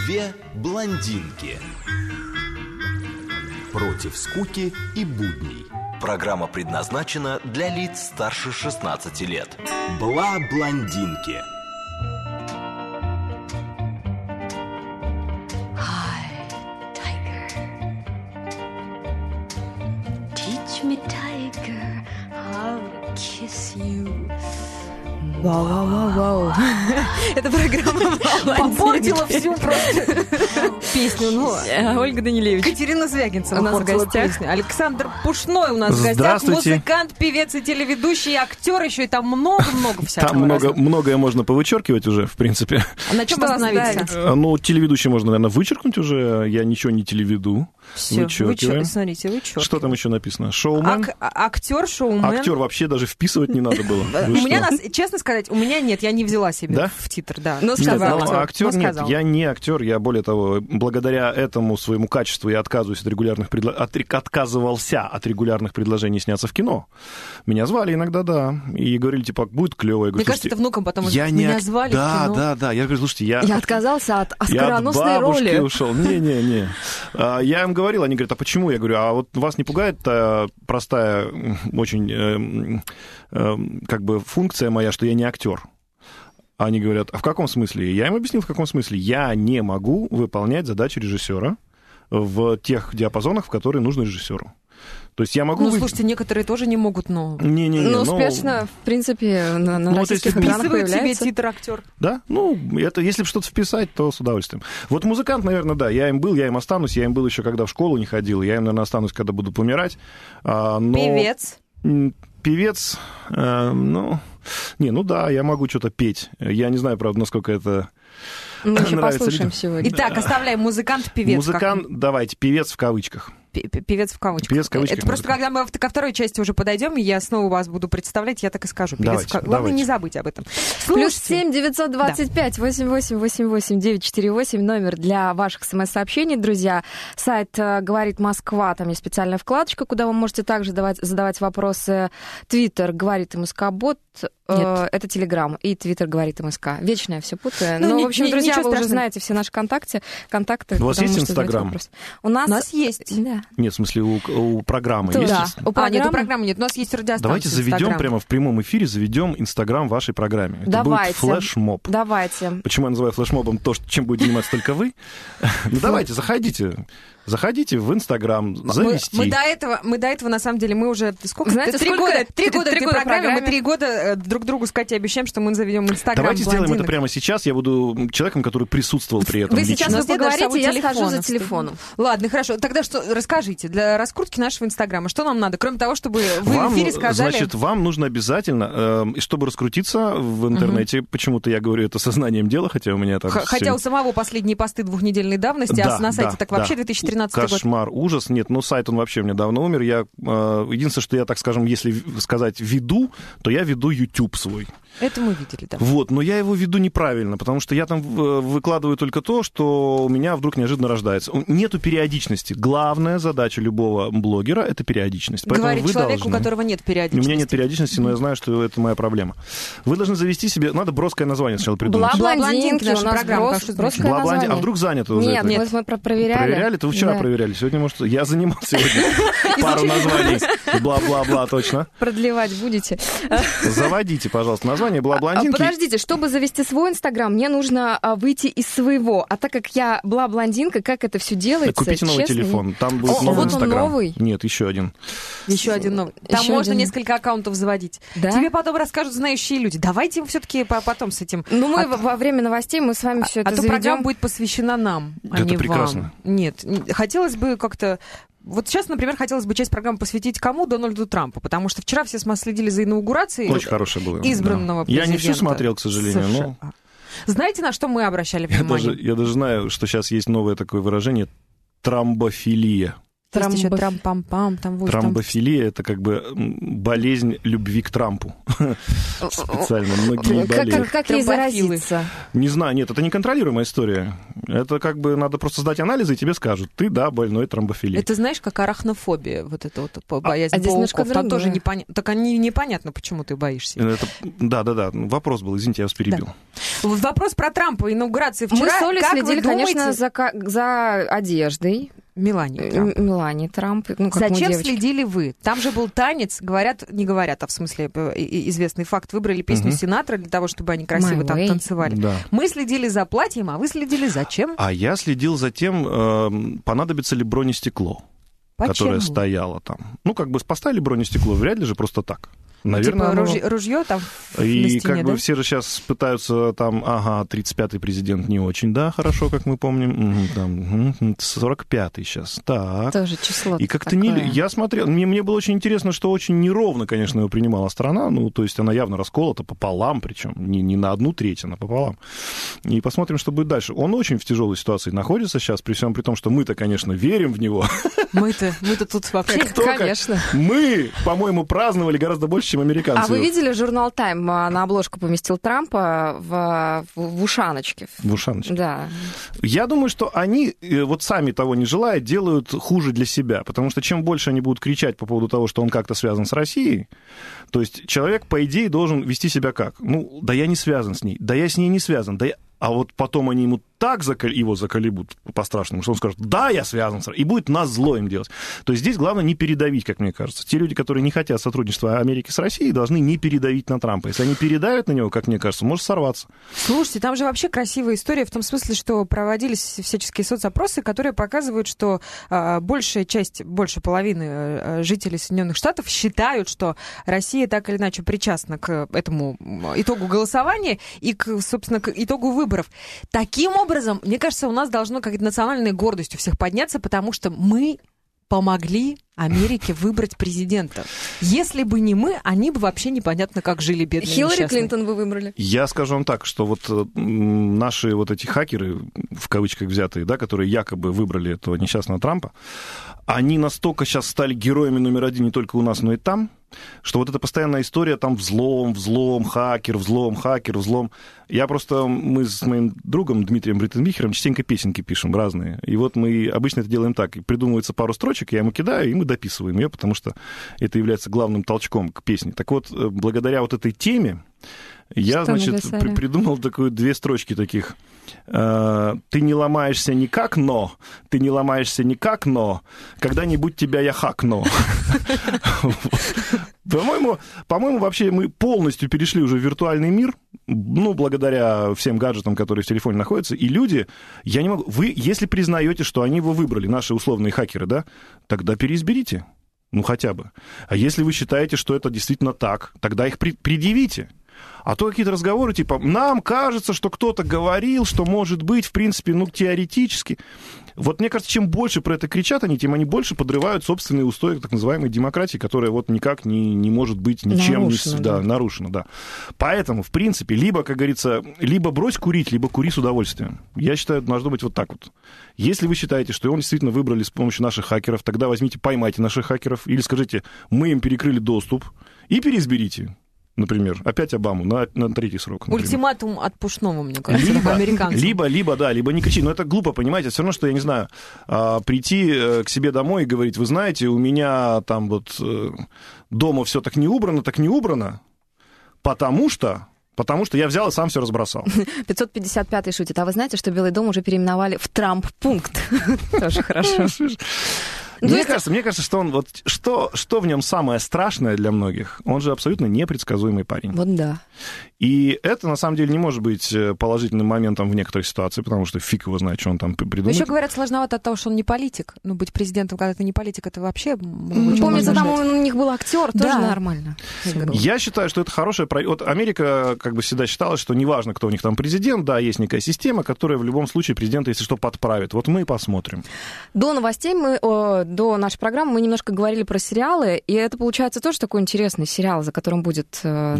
Две блондинки. Против скуки и будней. Программа предназначена для лиц старше 16 лет. Бла-блондинки. Hi, tiger. Teach me, tiger, how to kiss you. Вау-вау-вау-вау. Это программа Попортила всю просто песню. Ну, Ольга Данилевич. Катерина Звягинцева У нас в портила гостях. песню. Александр Пушной у нас в гостях. Здравствуйте. Музыкант, певец и телеведущий, и актер еще. И там много всякого. Там разного. многое можно повычеркивать уже, в принципе. А на чем Что остановиться? оставить? Ну, телеведущий можно, наверное, вычеркнуть уже. Я ничего не телеведу. Все, Вычеркиваем. смотрите, вычеркиваем. Что там еще написано? Шоумен? Актер, шоумен. Актер вообще даже вписывать не надо было. У Вы меня, что? честно сказать, у меня нет, я не взяла себе Да? в титр, да. Ну, Нет, сказала. ну, актер Ну, нет, сказала. я не актер, я более того, благодаря этому своему качеству я отказываюсь от регулярных отказывался от регулярных предложений сняться в кино. Меня звали иногда, да, и говорили, типа, будет клево. Я говорю, Мне кажется, слушайте, это внукам потом я меня не звали в Да, кино. я говорю, слушайте, Я отказался от я от оскароносной бабушки роли. ушел. Не. Я им говорил, они говорят, а почему? Я говорю, а вот вас не пугает простая очень как бы функция моя, что я не актер? Они говорят, а в каком смысле? Я им объяснил, в каком смысле. Я не могу выполнять задачи режиссера в тех диапазонах, в которые нужно режиссеру. То есть я могу... Ну, слушайте, некоторые тоже не могут, но... Ну, успешно, в принципе, на вот российских если экранах Вписывает себе появляется. титр актер. Да? Ну, это если бы что-то вписать, то с удовольствием. Вот музыкант, наверное, да. Я им был, я им останусь. Я им был еще, когда в школу не ходил. Я им, наверное, останусь, когда буду помирать. Но... Певец. Певец, ну да, я могу что-то петь. Я не знаю, правда, насколько это Мы еще нравится послушаем людям. сегодня. Итак, оставляем музыкант, певец. Музыкант, давайте, певец в кавычках. Певец в кавычках. Певец в кавычках, Это просто, когда мы ко второй части уже подойдем, и я снова вас буду представлять, я так и скажу. Певец Давайте, Главное, давайте. не забыть об этом. Плюс Слушайте, 7 925 88 88 948 номер для ваших смс-сообщений, друзья. Сайт «Говорит Москва», там есть специальная вкладочка, куда вы можете также задавать вопросы. Твиттер «Говорит МСК-бот», это Телеграм, и Твиттер «Говорит МСК». Вечно я все путаю. Ну, Ну, в общем, друзья, ничего вы уже страшного. знаете все наши контакты. У вас куда есть можете задавать Инстаграм? вопросы. у нас есть. Да. Нет, в смысле, у программы Да. есть? У Нет, у программы? программы нет. У нас есть радиостанция. Давайте заведем Инстаграм. прямо в прямом эфире, заведем Инстаграм вашей программе. Это Давайте. будет флешмоб. Давайте. Почему я называю флешмобом то, чем будете заниматься только вы? Ну, давайте, заходите в Инстаграм, завести. Мы до этого, на самом деле, мы уже... Сколько? Знаете, Три сколько? года Три в года этой в программе. Мы программе. 3 года друг другу с Катей обещаем, что мы заведем Инстаграм Давайте сделаем это блондинок. прямо сейчас. Я буду человеком, который присутствовал при этом. Вы лично. сейчас У нас нет даже поговорите, я самого схожу за телефона. телефоном. Ладно, хорошо. Тогда что, расскажите, для раскрутки нашего Инстаграма, что нам надо, кроме того, чтобы вы Вам, в эфире сказали... Значит, вам нужно обязательно, чтобы раскрутиться в интернете, почему-то я говорю это сознанием дела, хотя у меня там... Хотя у самого последние посты двухнедельной давности, а на сайте так вообще 2013 год. Кошмар, ужас. Нет, ну сайт он вообще у меня давно умер. Единственное, что я, так скажем, если сказать веду, то я веду YouTube свой. Это мы видели, да. Вот, но я его веду неправильно, потому что я там выкладываю только то, что у меня вдруг неожиданно рождается. Нету периодичности. Главная задача любого блогера — это периодичность. Поэтому Говорит вы человек, должны... у которого нет У периодичности. меня нет периодичности, но я знаю, что это моя проблема. Вы должны завести себе... Надо броское название сначала придумать. Бла-блондинки, Бла-блондинки, у наша нас программа, как что броское Бла-блонди- название. А вдруг занято уже? Нет, это? мы проверяли. Проверяли? Это вы вчера Да. проверяли. Сегодня, может, я занимался сегодня пару названий. Бла-бла-бла, точно. Продлевать будете. Заводите, пожалуйста, название бла-блондинки. Подождите, чтобы завести свой Инстаграм, мне нужно выйти из своего. А так как я бла-блондинка, как это все делается? Купите новый честно? телефон, там будет О, новый вот он Инстаграм. новый? Нет, еще один. Еще один новый. Там Еще можно один. несколько аккаунтов заводить. Да? Тебе потом расскажут знающие люди. Давайте все-таки потом с этим... Ну, мы во время новостей мы с вами все это А то программа заведем. будет посвящена нам, а Это не прекрасно. вам. Нет, хотелось бы как-то... Вот сейчас, например, хотелось бы часть программы посвятить кому? Дональду Трампу, потому что вчера все следили за инаугурацией Очень хорошее было. избранного Да. Я президента. не всю смотрел, к сожалению, но США. Знаете, на что мы обращали внимание? я даже знаю, что сейчас есть новое такое выражение — трамбофилия. Есть еще трам-пам-пам, там вот там... Трамбофилия — это как бы болезнь любви к Трампу. Специально, многие болеют. Как ей Тромбофилы. заразиться? Не знаю, нет, это неконтролируемая история. Это как бы надо просто сдать анализы, и тебе скажут, ты, да, больной тромбофилией. Это знаешь, как арахнофобия, вот это вот боязнь пауков. Там тоже непонятно. Так непонятно, почему ты боишься. Да. Вопрос был, извините, я вас перебил. Да. Вопрос про Трампа, инаугурации вчера. Мы с Олей следили, конечно, думаете... за одеждой. Мелании Трамп. Зачем следили вы? Там же был танец, не говорят, а в смысле известный факт. Выбрали песню Синатра для того, чтобы они красиво там танцевали. Да. Мы следили за платьем, а вы следили за чем? А я следил за тем, понадобится ли бронестекло, которое стояло там. Ну, как бы поставили бронестекло, вряд ли же просто так. Наверное, типа ружье там и на стене, как бы да? все же сейчас пытаются там, 35-й президент не очень, да, хорошо, как мы помним, там, 45-й сейчас, так. Тоже число. И как-то я смотрел, мне было очень интересно, что очень неровно, конечно, его принимала страна, ну, то есть она явно расколота пополам, причем не на 1/3, а напополам. И посмотрим, что будет дальше. Он очень в тяжелой ситуации находится сейчас, при всем при том, что мы-то, конечно, верим в него. Мы-то тут вообще, конечно. Мы, по-моему, праздновали гораздо больше, чем американцы. А вы видели, журнал «Тайм» на обложку поместил Трампа в ушаночке? В ушаночке? Да. Я думаю, что они, вот сами того не желая, делают хуже для себя, потому что чем больше они будут кричать по поводу того, что он как-то связан с Россией, то есть человек, по идее, должен вести себя как? Ну, да я не связан с ней, да я с ней не связан, а вот потом они ему так его заколебут по-страшному, что он скажет, да, я связан с Россией, и будет назло им делать. То есть здесь главное не передавить, как мне кажется. Те люди, которые не хотят сотрудничества Америки с Россией, должны не передавить на Трампа. Если они передавят на него, как мне кажется, может сорваться. Слушайте, там же вообще красивая история в том смысле, что проводились всяческие соцопросы, которые показывают, что больше половины жителей Соединенных Штатов считают, что Россия так или иначе причастна к этому итогу голосования и, собственно, к итогу выборов. Таким образом, мне кажется, у нас должно как-то национальной гордостью всех подняться, потому что мы помогли Америке выбрать президента. Если бы не мы, они бы вообще непонятно как жили, бедные Хиллари несчастные. Клинтон вы выбрали. Я скажу вам так, что вот наши вот эти хакеры, в кавычках взятые, да, которые якобы выбрали этого несчастного Трампа, они настолько сейчас стали героями номер один не только у нас, но и там, что вот эта постоянная история там взлом, хакер. Мы с моим другом Дмитрием Бриттенбихером частенько песенки пишем разные. И вот мы обычно это делаем так. Придумывается пару строчек, я ему кидаю, и мы дописываем ее, потому что это является главным толчком к песне. Так вот, благодаря вот этой теме я, придумал такую 2 строчки таких. Ты не ломаешься никак, но когда-нибудь тебя я хакну. По-моему, вообще мы полностью перешли уже в виртуальный мир, ну, благодаря всем гаджетам, которые в телефоне находятся, и люди, вы, если признаете, что они его выбрали, наши условные хакеры, да, тогда переизберите, ну, хотя бы. А если вы считаете, что это действительно так, тогда их предъявите. А то какие-то разговоры, типа, нам кажется, что кто-то говорил, что может быть, в принципе, ну, теоретически. Вот мне кажется, чем больше про это кричат они, тем они больше подрывают собственные устои так называемой демократии, которая вот никак не может быть ничем нарушена. Да. Поэтому, в принципе, либо, как говорится, либо брось курить, либо кури с удовольствием. Я считаю, должно быть вот так вот. Если вы считаете, что его действительно выбрали с помощью наших хакеров, тогда возьмите, поймайте наших хакеров, или скажите, мы им перекрыли доступ, и переизберите. Например, опять Обаму на 3-й срок. Например. Ультиматум от Пушного, мне кажется, американцам. Либо не кричи. Но это глупо, понимаете? Все равно, что, я не знаю, прийти к себе домой и говорить, вы знаете, у меня там вот дома все так не убрано, потому что я взял и сам все разбросал. 555-й шутит. А вы знаете, что Белый дом уже переименовали в Трамп-пункт? Тоже хорошо. Мне кажется, что он вот что в нем самое страшное для многих, он же абсолютно непредсказуемый парень. Вот да. И это, на самом деле, не может быть положительным моментом в некоторых ситуациях, потому что фиг его знает, что он там придумает. Еще говорят, сложновато от того, что он не политик. Ну, быть президентом, когда ты не политик, это вообще... Помнится, там у них был актер, тоже нормально. Я считаю, что это хорошее... Вот Америка как бы всегда считала, что неважно, кто у них там президент, да, есть некая система, которая в любом случае президента, если что, подправит. Вот мы и посмотрим. До новостей до нашей программы мы немножко говорили про сериалы, и это, получается, тоже такой интересный сериал, за которым будет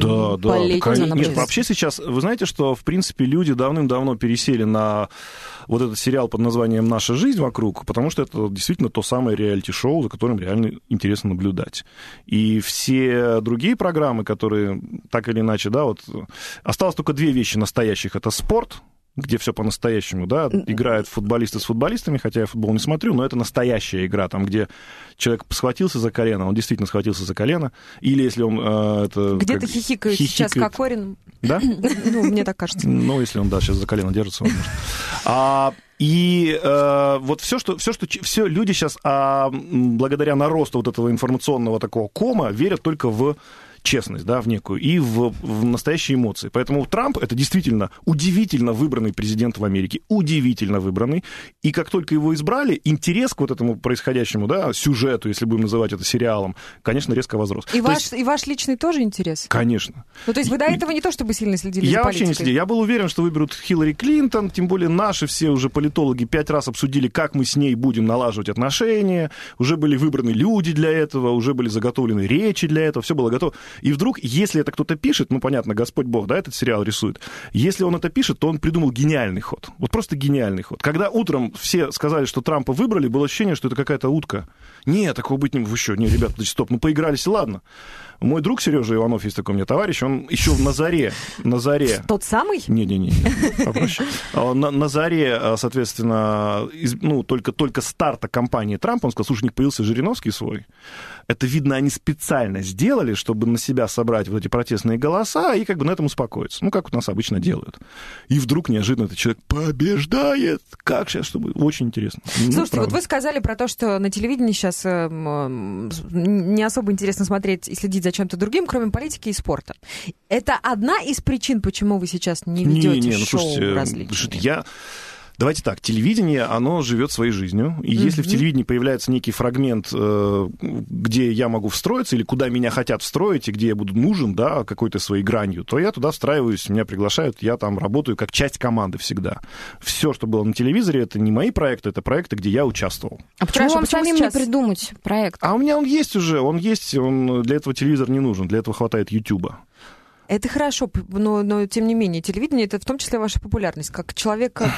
Нет, вообще сейчас, вы знаете, что, в принципе, люди давным-давно пересели на вот этот сериал под названием «Наша жизнь вокруг», потому что это действительно то самое реалити-шоу, за которым реально интересно наблюдать. И все другие программы, которые так или иначе, да, вот осталось только две вещи настоящих. Это спорт, где все по-настоящему, да, играют футболисты с футболистами, хотя я футбол не смотрю, но это настоящая игра, там, где человек схватился за колено, он действительно схватился за колено, или если он... Где-то хихикает сейчас Кокорин. Да? Ну, мне так кажется. Ну, если он, да, сейчас за колено держится, возможно. Вот все люди сейчас, благодаря наросту вот этого информационного такого кома, верят только в честность, да, в некую, и в настоящие эмоции. Поэтому Трамп — это действительно удивительно выбранный президент в Америке, удивительно выбранный, и как только его избрали, интерес к вот этому происходящему, да, сюжету, если будем называть это сериалом, конечно, резко возрос. И ваш личный тоже интерес? Конечно. Ну, то есть вы до этого не то чтобы сильно следили за политикой? Я вообще не следил. Я был уверен, что выберут Хиллари Клинтон, тем более наши все уже политологи 5 раз обсудили, как мы с ней будем налаживать отношения, уже были выбраны люди для этого, уже были заготовлены речи для этого, все было готово. И вдруг, если это кто-то пишет, ну, понятно, Господь Бог, да, этот сериал рисует, если он это пишет, то он придумал гениальный ход. Вот просто гениальный ход. Когда утром все сказали, что Трампа выбрали, было ощущение, что это какая-то утка. Нет, такого быть не может. Вы что? Не, ребята, стоп, ну, поигрались, и ладно. Мой друг Сережа Иванов, есть такой у меня товарищ, он еще на заре. Тот самый? Не-не-не, попроще. На заре, соответственно, ну, только старта кампании Трампа, он сказал, слушай, у них появился Жириновский свой. Это, видно, они специально сделали, чтобы на себя собрать вот эти протестные голоса и как бы на этом успокоиться. Ну, как у нас обычно делают. И вдруг неожиданно этот человек побеждает. Как сейчас, чтобы... Очень интересно. Слушайте, вот вы сказали про то, что на телевидении сейчас не особо интересно смотреть и следить за чем-то другим, кроме политики и спорта. Это одна из причин, почему вы сейчас не ведете шоу различные? Давайте так, телевидение, оно живет своей жизнью, и если в телевидении появляется некий фрагмент, где я могу встроиться, или куда меня хотят встроить, и где я буду нужен, да, какой-то своей гранью, то я туда встраиваюсь, меня приглашают, я там работаю как часть команды всегда. Все, что было на телевизоре, это не мои проекты, это проекты, где я участвовал. А почему вам самим не придумать проект? А у меня он есть уже, он для этого телевизор не нужен, для этого хватает Ютуба. Это хорошо, но тем не менее, телевидение — это в том числе ваша популярность, как человека,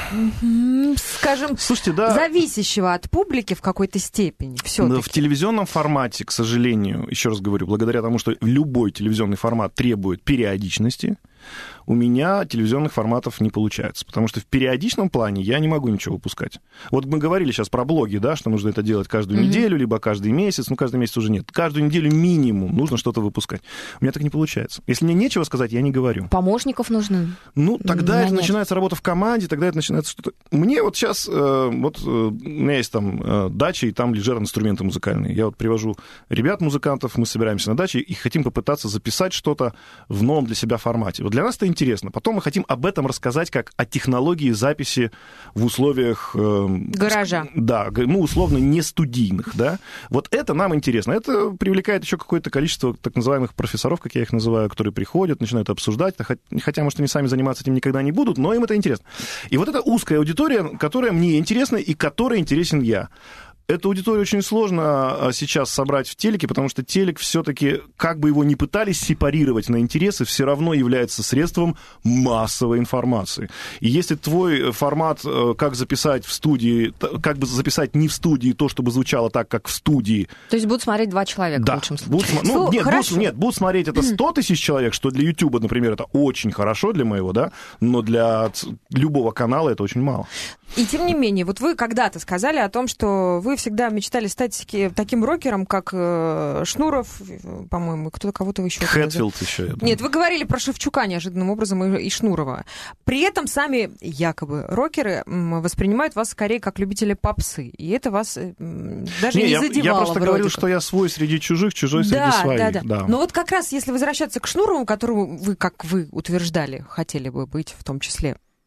скажем, слушайте, да, зависящего от публики в какой-то степени. Всё-таки. В телевизионном формате, к сожалению, еще раз говорю, благодаря тому, что любой телевизионный формат требует периодичности, у меня телевизионных форматов не получается, потому что в периодичном плане я не могу ничего выпускать. Вот мы говорили сейчас про блоги, да, что нужно это делать каждую неделю, либо каждый месяц, каждый месяц уже нет. Каждую неделю минимум нужно что-то выпускать. У меня так не получается. Если мне нечего сказать, я не говорю. Помощников нужно? Ну, тогда это начинается работа в команде, тогда это начинается что-то... Мне вот сейчас, у меня есть там дача, и там лежат инструменты музыкальные. Я вот привожу ребят-музыкантов, мы собираемся на даче и хотим попытаться записать что-то в новом для себя формате. Вот для нас это интересно. Потом мы хотим об этом рассказать как о технологии записи в условиях... гаража. Да, ну, условно, не студийных, да. Вот это нам интересно. Это привлекает еще какое-то количество так называемых профессоров, как я их называю, которые приходят, начинают обсуждать, хотя, может, они сами заниматься этим никогда не будут, но им это интересно. И вот это узкая аудитория, которая мне интересна и которой интересен я. Эту аудиторию очень сложно сейчас собрать в телеке, потому что телек все-таки, как бы его ни пытались сепарировать на интересы, все равно является средством массовой информации. И если твой формат, как записать в студии, как бы записать не в студии то, чтобы звучало так, как в студии... То есть будут смотреть 2 человека, да, в лучшем случае? Будут смотреть это 100 тысяч человек, что для Ютуба, например, это очень хорошо для моего, да, но для любого канала это очень мало. И тем не менее, вот вы когда-то сказали о том, что вы всегда мечтали стать таким рокером, как Шнуров, по-моему, кого-то вы еще... Хэтфилд еще. Нет, вы говорили про Шевчука неожиданным образом и Шнурова. При этом сами якобы рокеры воспринимают вас скорее как любители попсы. И это вас даже не задевало. Я просто говорил, что я свой среди чужих, чужой среди своих. Да. Но вот как раз, если возвращаться к Шнурову, которого вы, как вы утверждали, хотели бы быть в том числе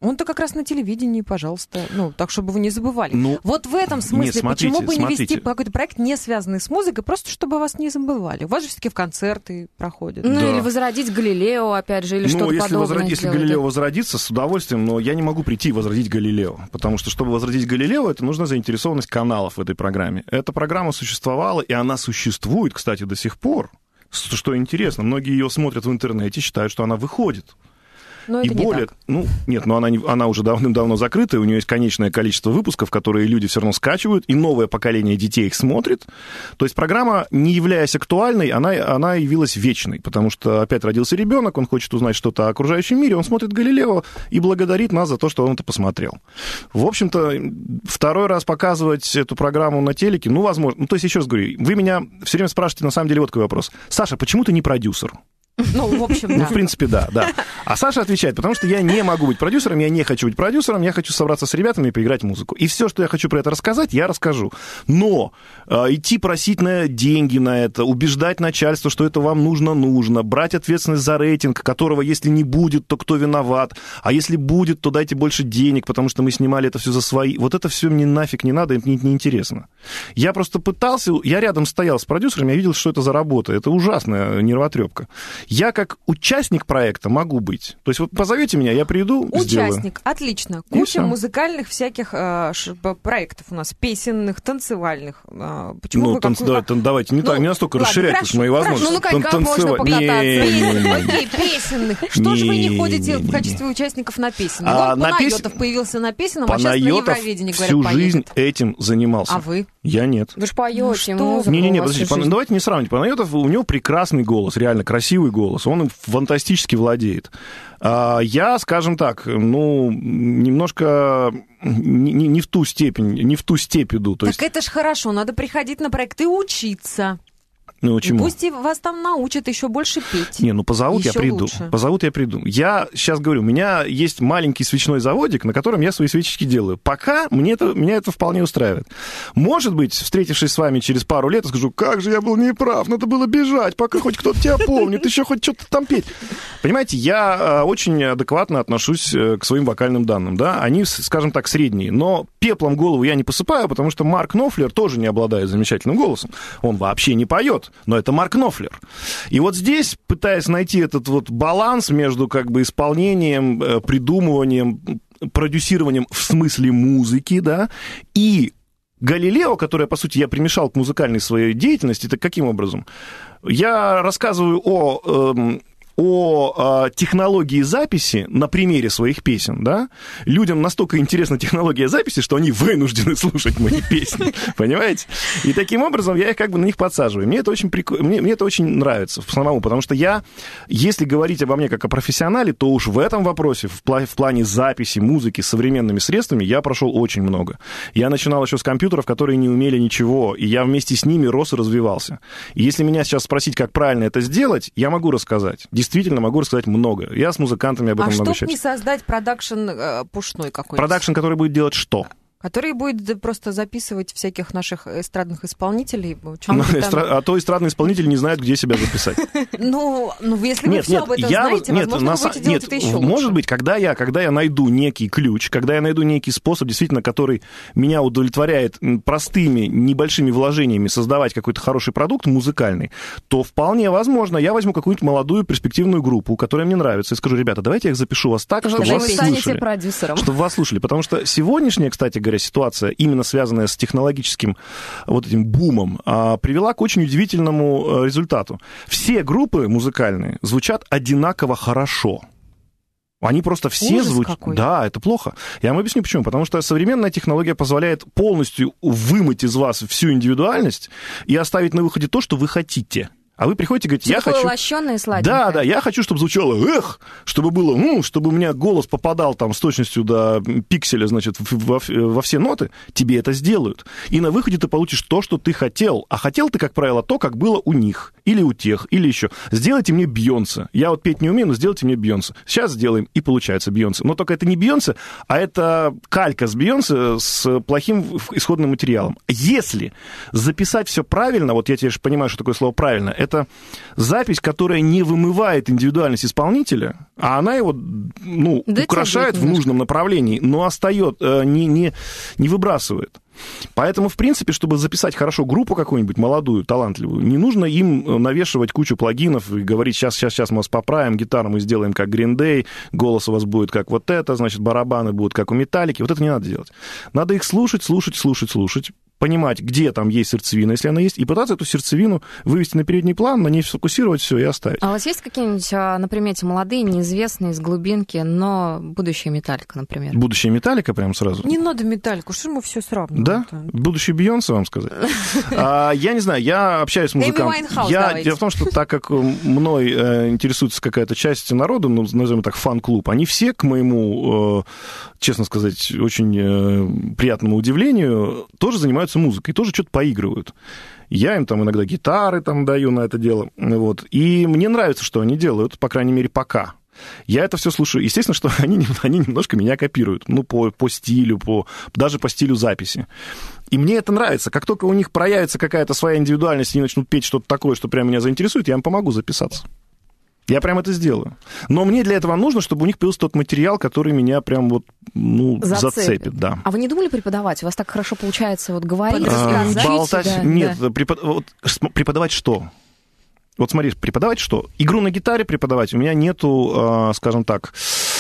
Он-то как раз на телевидении, пожалуйста. Ну, так, чтобы вы не забывали. Ну, вот в этом смысле, нет, смотрите, почему бы не вести смотрите. какой-то проект, не связанный с музыкой, просто чтобы вас не забывали. У вас же все-таки в концерты проходят. Ну, Да. или возродить Галилео, опять же, или что-то подобное если сделать. Галилео возродится, с удовольствием, но я не могу прийти и возродить Галилео. Потому что, чтобы возродить Галилео, это нужна заинтересованность каналов в этой программе. Эта программа существовала, и она существует, кстати, до сих пор. Что интересно, многие ее смотрят в интернете, считают, что она выходит. Но И это не более, так. она уже давным-давно закрыта, и у нее есть конечное количество выпусков, которые люди все равно скачивают, и новое поколение детей их смотрит. То есть программа, не являясь актуальной, она явилась вечной, потому что опять родился ребенок, он хочет узнать что-то о окружающем мире, он смотрит «Галилео» и благодарит нас за то, что он это посмотрел. В общем-то, второй раз показывать эту программу на телеке, возможно. То есть, еще раз говорю, вы меня все время спрашиваете, на самом деле, вот какой вопрос. Саша, почему ты не продюсер? Ну, в общем, да. В принципе, да. А Саша отвечает, потому что я не могу быть продюсером, я не хочу быть продюсером, я хочу собраться с ребятами и поиграть музыку. И все, что я хочу про это рассказать, я расскажу. Но идти просить деньги на это, убеждать начальство, что это вам нужно, брать ответственность за рейтинг, которого, если не будет, то кто виноват, а если будет, то дайте больше денег, потому что мы снимали это все за свои. Вот это все мне нафиг не надо, мне не интересно. Я просто пытался, я рядом стоял с продюсером, я видел, что это за работа. Это ужасная нервотрепка. Я как участник проекта могу быть. То есть вот позовете меня, я приду, сделаю. Участник, отлично. И Куча всё. музыкальных всяких проектов у нас, песенных, танцевальных. Почему вы Давайте, не настолько ладно, расширяйте хорошо, мои хорошо. возможности. Ну, на коньках можно покататься. Окей, песенных. Что же вы не ходите в качестве участников на песенных? Вот Панайотов появился на песенном, а сейчас на Евровидении, говорят, всю поедет. жизнь этим занимался. А вы? Я нет. Вы же поете, что? музыку. Не-не-не, у вас подождите, всю жизнь. давайте не сравнивать. Панайотов, у него прекрасный голос, реально красивый голос. Он им фантастически владеет. Я, скажем так, немножко не в ту степень, не в ту степь иду. То Так есть, это ж хорошо, надо приходить на проект и учиться. И чему? пусть и вас там научат еще больше петь. Позовут, я Ещё приду. лучше. Позовут, я приду. Я сейчас говорю, у меня есть маленький свечной заводик, на котором я свои свечечки делаю. Пока меня это вполне устраивает. Может быть, встретившись с вами через пару лет, я скажу, как же я был неправ, надо было бежать, пока хоть кто-то тебя помнит, еще хоть что-то там петь. Понимаете, я очень адекватно отношусь к своим вокальным данным, да, они, скажем так, средние, но пеплом голову я не посыпаю, потому что Марк Нофлер тоже не обладает замечательным голосом, он вообще не поет, но это Марк Нофлер. И вот здесь, пытаясь найти этот вот баланс между как бы исполнением, придумыванием, продюсированием в смысле музыки, да, и Галилео, которое, по сути, я примешал к музыкальной своей деятельности, это каким образом? Я рассказываю о технологии записи на примере своих песен, да, людям настолько интересна технология записи, что они вынуждены слушать мои песни, понимаете? И таким образом я их как бы на них подсаживаю. Мне это очень мне это очень нравится самому, потому что если говорить обо мне как о профессионале, то уж в этом вопросе, в плане записи музыки с современными средствами, я прошел очень много. Я начинал еще с компьютеров, которые не умели ничего, и я вместе с ними рос и развивался. И если меня сейчас спросить, как правильно это сделать, я могу рассказать. Действительно могу рассказать много. Я с музыкантами об этом много чтоб не создать продакшн пушной какой-то? Продакшн, который будет делать что? Который будет просто записывать всяких наших эстрадных исполнителей. А то эстрадные исполнители не знают, где себя записать. Ну, если вы все об этом знаете, возможно, вы будете делать это еще лучше. Может быть, когда я найду некий ключ, когда я найду некий способ, действительно, который меня удовлетворяет простыми, небольшими вложениями создавать какой-то хороший продукт музыкальный, то вполне возможно, я возьму какую-нибудь молодую перспективную группу, которая мне нравится, и скажу, ребята, давайте я их запишу вас так, чтобы вас слушали. Продюсером. Чтобы вас слушали. Потому что сегодняшняя, кстати говоря, ситуация, именно связанная с технологическим вот этим бумом, привела к очень удивительному результату. Все группы музыкальные звучат одинаково хорошо. Они просто все звучат... Да, это плохо. Я вам объясню, почему. Потому что современная технология позволяет полностью вымыть из вас всю индивидуальность и оставить на выходе то, что вы хотите. А вы приходите и говорите, я хочу... лощёное, сладенькое. Да, я хочу, чтобы звучало чтобы было, чтобы у меня голос попадал там с точностью до пикселя, значит, во все ноты, тебе это сделают. И на выходе ты получишь то, что ты хотел. А хотел ты, как правило, то, как было у них, или у тех, или еще. Сделайте мне Бейонсе. Я вот петь не умею, но сделайте мне Бейонсе. Сейчас сделаем, и получается Бейонсе. Но только это не Бейонсе, а это калька с Бейонсе с плохим исходным материалом. Если записать все правильно, вот я теперь понимаю, что такое слово «правильно», это это запись, которая не вымывает индивидуальность исполнителя, а она его, ну, украшает в нужном направлении, но не выбрасывает. Поэтому, в принципе, чтобы записать хорошо группу какую-нибудь молодую, талантливую, не нужно им навешивать кучу плагинов и говорить, сейчас мы вас поправим, гитару мы сделаем как Green Day, голос у вас будет как вот это, значит, барабаны будут как у Металлики. Вот это не надо делать. Надо их слушать, понимать, где там есть сердцевина, если она есть, и пытаться эту сердцевину вывести на передний план, на ней сфокусировать все и оставить. А у вас есть какие-нибудь на примете молодые, неизвестные, из глубинки, но будущая Металлика, например? Будущая Металлика прям сразу? Не надо Металлику, что мы все сравниваем? Да? Будущий Бейонсе, вам сказать? Я не знаю, я общаюсь с музыкантами. Дело в том, что так как мной интересуется какая-то часть народа, ну, назовем так, фан-клуб, они все, к моему, честно сказать, очень приятному удивлению, тоже занимаются музыкой, тоже что-то поигрывают. Я им там иногда гитары там даю на это дело. Вот. И мне нравится, что они делают, по крайней мере, пока. Я это все слушаю. Естественно, что они немножко меня копируют. Ну, по стилю, даже по стилю записи. И мне это нравится. Как только у них проявится какая-то своя индивидуальность, и они начнут петь что-то такое, что прям меня заинтересует, я им помогу записаться. Я прям это сделаю. Но мне для этого нужно, чтобы у них появился тот материал, который меня прям вот, ну, зацепит. Да. А вы не думали преподавать? У вас так хорошо получается вот говорить, болтать? Да. Нет, да. Преподавать что? Вот смотри, преподавать что? Игру на гитаре преподавать у меня нету, скажем так,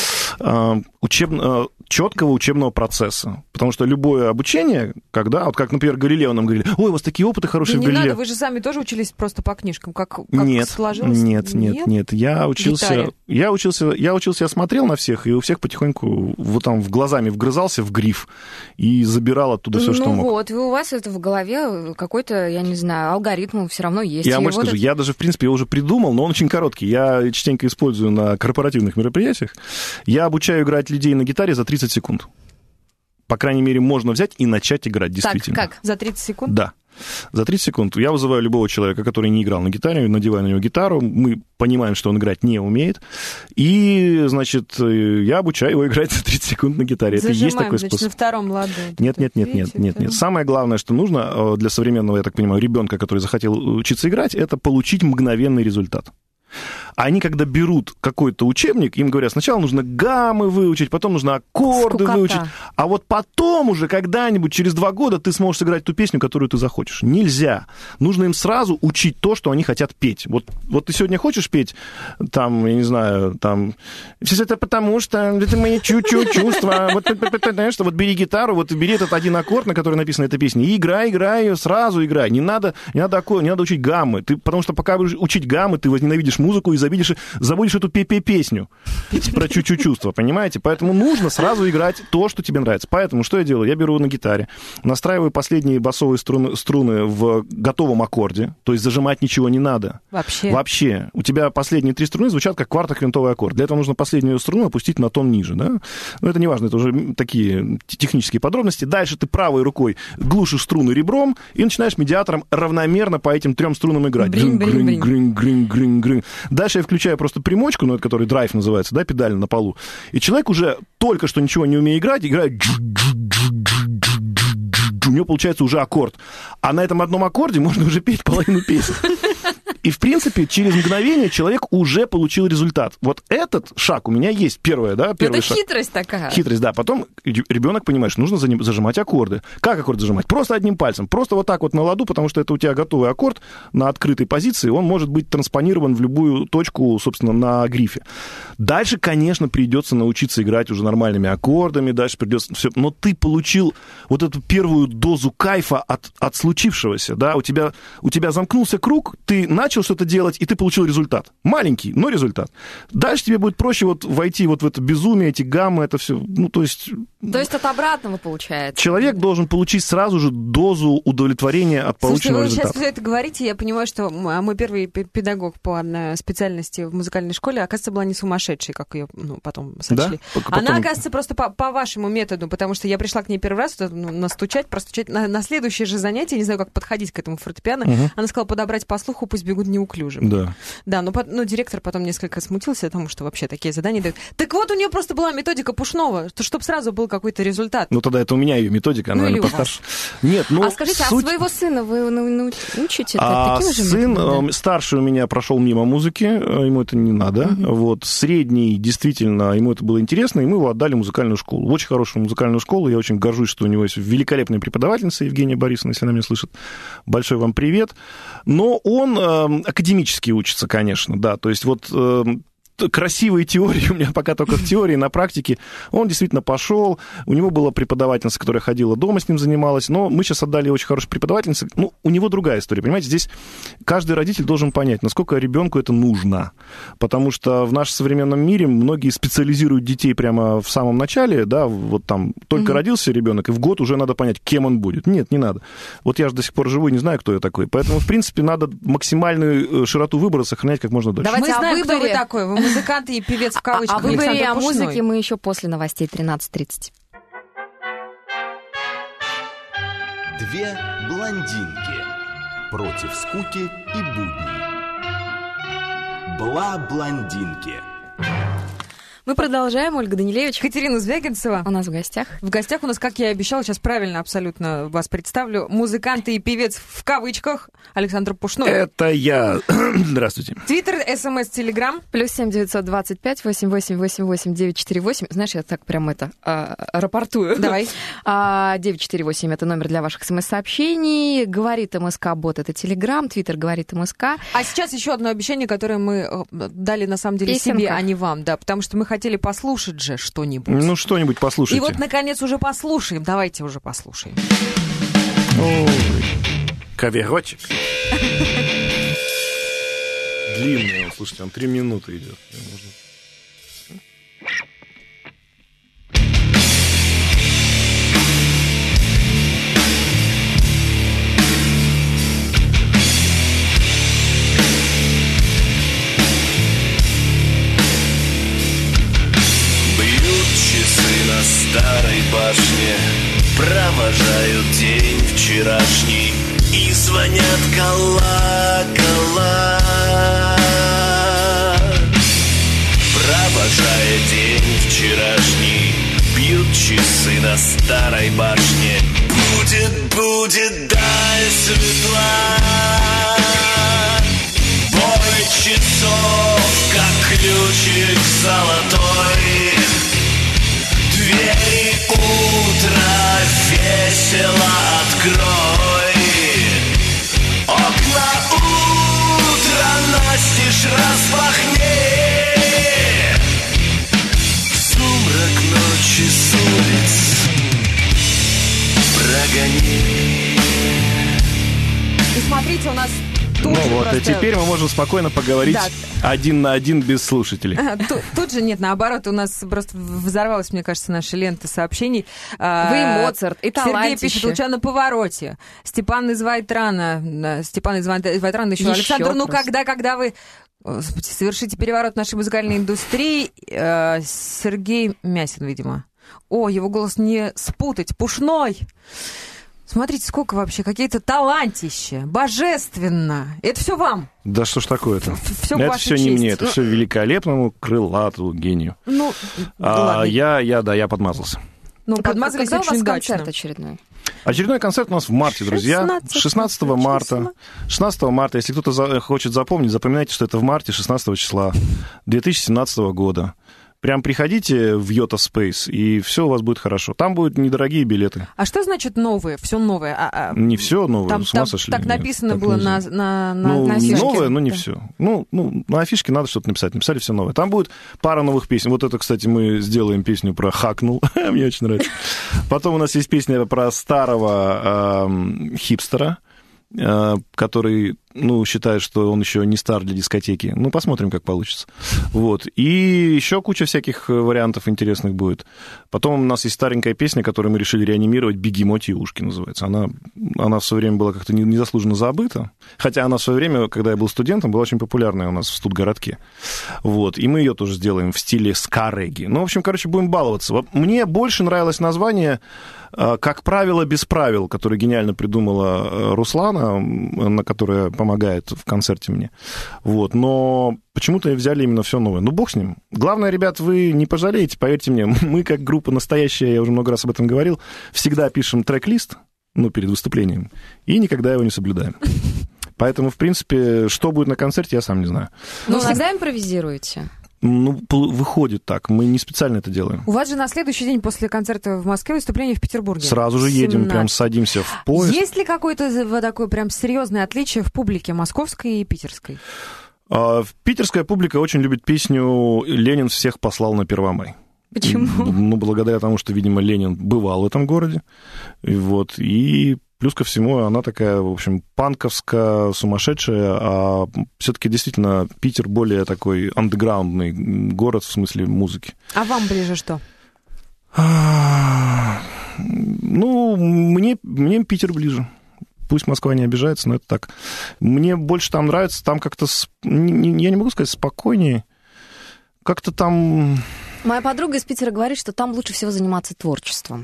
четкого учебного процесса. Потому что любое обучение, когда, вот как, например, Галилео нам говорили, ой, у вас такие опыты хорошие в Галилео. Не надо, вы же сами тоже учились просто по книжкам, как сложилось? Нет. Я учился, я смотрел на всех, и у всех потихоньку вот там глазами вгрызался в гриф и забирал оттуда все, что мог. Ну вот, у вас это в голове какой-то, я не знаю, алгоритм все равно есть. Я больше скажу, я даже, в принципе, его уже придумал, но он очень короткий. Я частенько использую на корпоративных мероприятиях. Я обучаю играть людей на гитаре за 30 секунд. По крайней мере, можно взять и начать играть, действительно. Так, как? За 30 секунд? Да. За 30 секунд. Я вызываю любого человека, который не играл на гитаре, надеваю на него гитару, мы понимаем, что он играть не умеет, и, значит, я обучаю его играть за 30 секунд на гитаре. Зажимаем, это есть такой способ. Значит, на втором ладу. Нет. Самое главное, что нужно для современного, я так понимаю, ребенка, который захотел учиться играть, это получить мгновенный результат. Они, когда берут какой-то учебник, им говорят, сначала нужно гаммы выучить, потом нужно аккорды выучить, а вот потом уже когда-нибудь через 2 года ты сможешь сыграть ту песню, которую ты захочешь. Нельзя. Нужно им сразу учить то, что они хотят петь. Вот ты сегодня хочешь петь, там, я не знаю, там, все это потому, что это мои чувства. Вот бери гитару, вот бери этот один аккорд, на который написана эта песня, и играй ее, сразу играй. Не надо учить гаммы. Потому что пока будешь учить гаммы, ты возненавидишь музыку и забудешь эту песню про чувства, понимаете? Поэтому нужно сразу играть то, что тебе нравится. Поэтому что я делаю? Я беру на гитаре, настраиваю последние басовые струны в готовом аккорде, то есть зажимать ничего не надо. Вообще. У тебя последние 3 струны звучат как квартоквинтовый аккорд. Для этого нужно последнюю струну опустить на тон ниже, да? Но это не важно, это уже такие технические подробности. Дальше ты правой рукой глушишь струны ребром и начинаешь медиатором равномерно по этим 3 струнам играть. Грин. Дальше я включаю просто примочку, ну, который драйв называется, да, педаль на полу. И человек уже только что ничего не умея играть, играет... У него получается уже аккорд. А на этом одном аккорде можно уже петь половину песен. И, в принципе, через мгновение человек уже получил результат. Вот этот шаг у меня есть, первый шаг. Это хитрость такая. Хитрость, да. Потом ребенок понимает, что нужно зажимать аккорды. Как аккорд зажимать? Просто одним пальцем. Просто вот так вот на ладу, потому что это у тебя готовый аккорд на открытой позиции, он может быть транспонирован в любую точку, собственно, на грифе. Дальше, конечно, придется научиться играть уже нормальными аккордами, дальше придется все. Но ты получил вот эту первую дозу кайфа от случившегося, да, у тебя замкнулся круг, ты начал что-то делать, и ты получил результат. Маленький, но результат. Дальше тебе будет проще вот войти вот в это безумие, эти гаммы, это все, ну, то есть... То есть от обратного получается. Человек должен получить сразу же дозу удовлетворения от полученного результата. Слушайте, вы сейчас все это говорите, я понимаю, что мой первый педагог по специальности в музыкальной школе, оказывается, была не сумасшедшей, как ее потом сочли. Да? Она, оказывается, просто по вашему методу, потому что я пришла к ней первый раз простучать на следующее же занятие, не знаю, как подходить к этому фортепиано, она сказала подобрать по слуху, пусть бегут неуклюжим. Да, но директор потом несколько смутился, потому что вообще такие задания дают. Так вот, у нее просто была методика Пушного, чтобы сразу был какой-то результат. Ну, тогда это у меня ее методика, она, наверное, постарше. Нет, ну, скажите, суть... а своего сына вы учите таким же сын методом? старший у меня прошел мимо музыки, ему это не надо. Вот, средний, действительно, ему это было интересно, и мы его отдали в музыкальную школу. В очень хорошую музыкальную школу. Я очень горжусь, что у него есть великолепная преподавательница Евгения Борисовна, если она меня слышит. Большой вам привет. Но он академически учится, конечно, да. То есть вот... красивые теории, у меня пока только в теории, на практике. Он действительно пошел, у него была преподавательница, которая ходила дома, с ним занималась, но мы сейчас отдали очень хорошей преподавательнице. Ну, у него другая история, понимаете, здесь каждый родитель должен понять, насколько ребенку это нужно, потому что в нашем современном мире многие специализируют детей прямо в самом начале, да, вот там только родился ребенок, и в год уже надо понять, кем он будет. Нет, не надо. Вот я же до сих пор живу и не знаю, кто я такой, поэтому, в принципе, надо максимальную широту выбора сохранять как можно дольше. Давайте, мы знаем, кто вы такой, вы музыкант и певец в кавычках. О выборе о музыке мы еще после новостей 13:30. Две блондинки против скуки и будней. Бла-блондинки. Мы продолжаем. Ольга Данилевич. Катерина Звягинцева. У нас в гостях. В гостях у нас, как я и обещала, сейчас правильно абсолютно вас представлю, музыкант и певец в кавычках Александр Пушной. Это я. Здравствуйте. Твиттер, СМС, Телеграм. +7 925 8888 948. Знаешь, я так прям рапортую. Давай. 948 — это номер для ваших СМС-сообщений. Говорит МСК-бот — это Телеграм. Твиттер говорит МСК. А сейчас еще одно обещание, которое мы дали на самом деле Песенка. себе, а не вам, да, потому что мы хотели послушать же что-нибудь. Ну, что-нибудь послушайте. И вот, наконец, уже послушаем. Давайте уже послушаем. Ой, каверочек. Длинный, слушайте, он 3 минуты идет. На старой башне провожают день вчерашний и звонят колокола. Провожая день вчерашний, бьют часы на старой башне. Будет даль светла. Бой часов, как ключик золотой. Двери утра весело открой. Окна утра настежь распахни. Сумрак ночи с улиц прогони. И смотрите, у нас Ну вот, и теперь мы можем спокойно поговорить один на один без слушателей. Тут же нет, наоборот, у нас просто взорвалась, мне кажется, наша лента сообщений. Вы и Моцарт, и талантище. Сергей пишет, «Луча на повороте». Степан из Вайтрана еще. Александр, ну когда вы... Господи, совершите переворот нашей музыкальной индустрии. Сергей Мясин, видимо. О, его голос не спутать. Пушной. Смотрите, сколько вообще, какие-то талантища, божественно. Это все вам. Да что ж такое-то? Это все не мне, это все великолепному, крылатому гению. Ну, я подмазался. Ну, подмазались когда очень у вас удачно. концерт очередной? Очередной концерт у нас в марте, друзья. 16 марта. 16 марта. Если кто-то хочет запомнить, запоминайте, что это в марте 16 числа 2017 года. Прям приходите в Йота Space, и все у вас будет хорошо. Там будут недорогие билеты. А что значит новые? Все новое? Не все новое, там, с ума сошли. Так написано было на афишке. Новое, но не да. все. На афишке надо что-то написать. Написали все новое. Там будет пара новых песен. Вот это, кстати, мы сделаем песню про «Хакнул». Мне очень нравится. Потом у нас есть песня про старого хипстера, который, считает, что он еще не стар для дискотеки. Посмотрим, как получится. Вот. И еще куча всяких вариантов интересных будет. Потом у нас есть старенькая песня, которую мы решили реанимировать, «Бегемоти ушки» называется. Она в свое время была как-то незаслуженно забыта. Хотя она в свое время, когда я был студентом, была очень популярная у нас в студгородке. Вот. И мы ее тоже сделаем в стиле ска-регги. В общем, будем баловаться. Мне больше нравилось название «Как правило, без правил», которое гениально придумала Руслана, на которое помогает в концерте мне. Вот. Но почему-то взяли именно все новое. Ну, бог с ним. Главное, ребят, вы не пожалеете, поверьте мне. Мы, как группа настоящая, я уже много раз об этом говорил, всегда пишем трек-лист, перед выступлением, и никогда его не соблюдаем. Поэтому, в принципе, что будет на концерте, я сам не знаю. Но всегда импровизируете? Выходит так. Мы не специально это делаем. У вас же на следующий день после концерта в Москве выступление в Петербурге. Сразу же едем, прям садимся в поезд. Есть ли какое-то такое прям серьезное отличие в публике московской и питерской? Питерская публика очень любит песню «Ленин всех послал на Первомай». Почему? Благодаря тому, что, видимо, Ленин бывал в этом городе. И плюс ко всему, она такая, в общем, панковская, сумасшедшая, а все-таки действительно Питер более такой андеграундный город в смысле музыки. А вам ближе что? Мне Питер ближе. Пусть Москва не обижается, но это так. Мне больше там нравится, там как-то, я не могу сказать спокойнее, как-то там... Моя подруга из Питера говорит, что там лучше всего заниматься творчеством.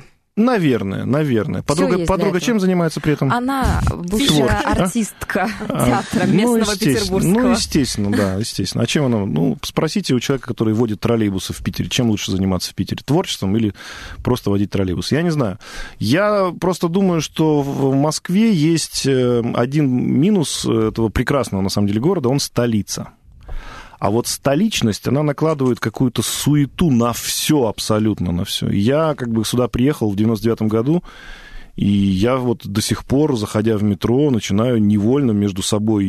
Наверное. Подруга чем занимается при этом? Она бывшая артистка театра местного петербургского. Естественно. А чем она? Спросите у человека, который водит троллейбусы в Питере, чем лучше заниматься в Питере? Творчеством или просто водить троллейбус? Я не знаю. Я просто думаю, что в Москве есть один минус этого прекрасного, на самом деле, города, он столица. А вот столичность, она накладывает какую-то суету на все, абсолютно на все. Я сюда приехал в 99-м году, и я до сих пор, заходя в метро, начинаю невольно между собой